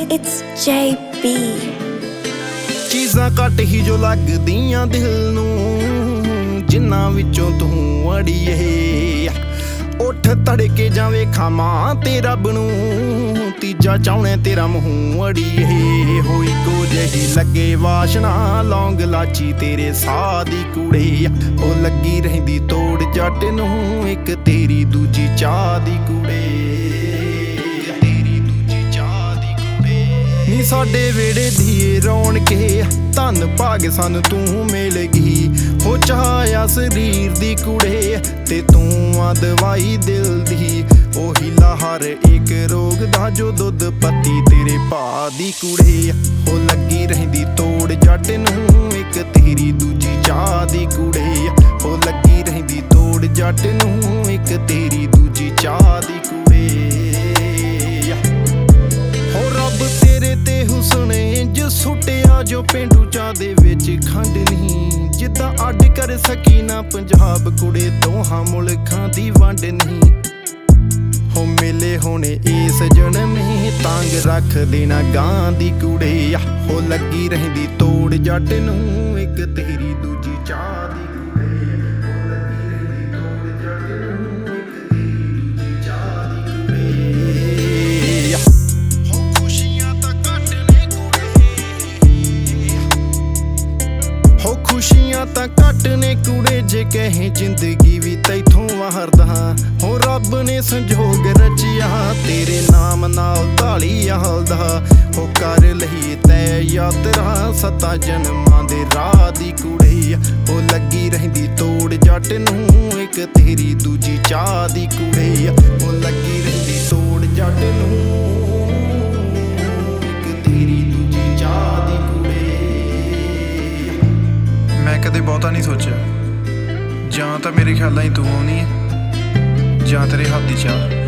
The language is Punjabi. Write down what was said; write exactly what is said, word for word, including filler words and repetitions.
It's J B. ਚੀਜ਼ਾਂ ਘੱਟ ਹੀ ਜੋ ਲੱਗਦੀਆਂ ਦਿਲ ਨੂੰ, ਜਿੰਨਾਂ ਵਿੱਚੋਂ ਤੂੰ ਅੜੀਏ। ਉੱਠ ਤੜਕੇ ਜਾਵੇ ਖਾਵਾਂ ਤੇ ਰੱਬ ਨੂੰ, ਤੀਜਾ ਚਾਹੁੰਨੇ ਤੇਰਾ ਮੂੰਹ ਅੜੀਏ। ਹੋਈ ਕੋ ਜਿਹੀ ਲੱਗੇ ਵਾਸ਼ਨਾ ਲੌਂਗ ਲਾਚੀ ਤੇਰੇ ਸਾਹ ਦੀ ਕੁੜੇ। ਉਹ ਲੱਗੀ ਰਹਿੰਦੀ ਤੋੜ ਜੱਟ ਨੂੰ, ਇੱਕ ਤੇਰੀ ਦੂਜੀ ਚਾਹ ਦੀ ਕੁੜੇ। ਨੀ ਸਾਡੇ ਵੇੜੇ ਦੀ ਰੌਣਕੇ ਧੰਨ ਭਾਗ ਸਾਨੂੰ ਤੂੰ ਮਿਲ ਗਈ। ਹੋ ਚਾਹਿਆ ਸਰੀਰ ਦੀ ਕੁੜੇ ਤੇ ਤੂੰ ਆ ਦਵਾਈ ਦਿਲ ਦੀ। ਉਹੀ ਲਾਹਰ ਇੱਕ ਰੋਗ ਦਾ ਜੋ ਦੁੱਧ ਪੱਤੀ ਤੇਰੇ ਭਾ ਦੀ ਕੁੜੇ। ਉਹ ਲੱਗੀ ਰਹਿੰਦੀ ਤੋੜ ਜੱਟ ਨੂੰ, ਇੱਕ ਤੇਰੀ ਦੂਜੀ ਚਾਹ ਦੀ ਕੁੜੇ। ਉਹ ਲੱਗੀ ਰਹਿੰਦੀ ਤੋੜ ਜੱਟ ਨੂੰ, ਇੱਕ ਤੇਰੀ ਦੂਜੀ ਚਾਹ ਦੀ ਕੁੜੇ। ਹੋ ਰੱਬ ਤੇਰੇ ਤੇ ਹੁਸਨ ਇੰਜ ਸੁੱਟਿਆ ਜੋ ਪੇਂਡੂ ਚਾਹ ਦੇ ਵਿੱਚ ਖੰਡ ਨਹੀਂ। ਜਿੱਦਾਂ ਅੱਡ ਕਰ ਸਕੀ ਨਾ ਪੰਜਾਬ ਕੁੜੇ, ਦੋਹਾਂ ਮੁਲਕਾਂ ਦੀ ਵੰਡ ਨਹੀਂ। ਹੋ ਮਿਲੇ ਹੋਣੇ ਇਸ ਜਨਮੇ ਤਾਂਗ ਰੱਖ ਦੇਣਾ ਗਾਂ ਦੀ ਕੁੜੇ। ਹੋ ਲੱਗੀ ਰਹਿੰਦੀ ਤੋੜ ਜੱਟ ਨੂੰ, ਇੱਕ ਤੇਰੀ ਦੂਜੀ ਚਾਹ ਦੀ ਕੁੜੇ। ਹੋ ਲੱਗੀ ਰਹਿੰਦੀ ਤੋੜ ਜੱਟ ਨੂੰ, ਇੱਕ ਤੇਰੀ ਦੂਜੀ ਚਾਹ ਦੀ ਕੁੜੇ। ਹੋ ਖੁਸ਼ੀਆਂ ਤਾਂ ਘੱਟ ਨੇ ਕੁੜੇ, ਹੋ ਖੁਸ਼ੀਆਂ ਤਾਂ ਘੱਟ ਨੇ ਕੁੜੇ। ਜੇ ਕਹੇ ਜ਼ਿੰਦਗੀ ਵੀ ਤੈਥੋਂ ਵਾਰਦਾ, ਹੋ ਰੱਬ ਨੇ ਸੰਜੋਗ ਰਚਿਆ ਤੇਰੇ ਨਾਮ ਨਾਲ ਢਾਲੀ ਹਾਲਦਾ। ਹੋ ਕਰ ਲਈ ਤੈ ਯਾਤਰਾ ਸੱਤਾਂ ਜਨਮਾਂ ਦੇ ਰਾਹ ਦੀ ਕੁੜੇ। ਉਹ ਲੱਗੀ ਰਹਿੰਦੀ ਤੋੜ ਜੱਟ ਨੂੰ, ਇੱਕ ਤੇਰੀ ਦੂਜੀ ਚਾਹ ਦੀ ਕੁੜੇ। ਉਹ ਲੱਗੀ ਰਹਿੰਦੀ ਤੋੜ ਜੱਟ ਨੂੰ, ਇੱਕ ਤੇਰੀ ਦੂਜੀ ਚਾਹ ਦੀ ਕੁੜੇ। ਮੈਂ ਕਦੇ ਬਹੁਤਾ ਨਹੀਂ ਸੋਚਿਆ, ਜਾਂ ਤਾਂ ਮੇਰੇ ਖਿਆਲਾਂ ਹੀ ਤੂੰ ਆਉਣੀ ਹੈ ਜਾਂ ਤੇਰੇ ਹੱਥ ਦੀ ਚਾਹ।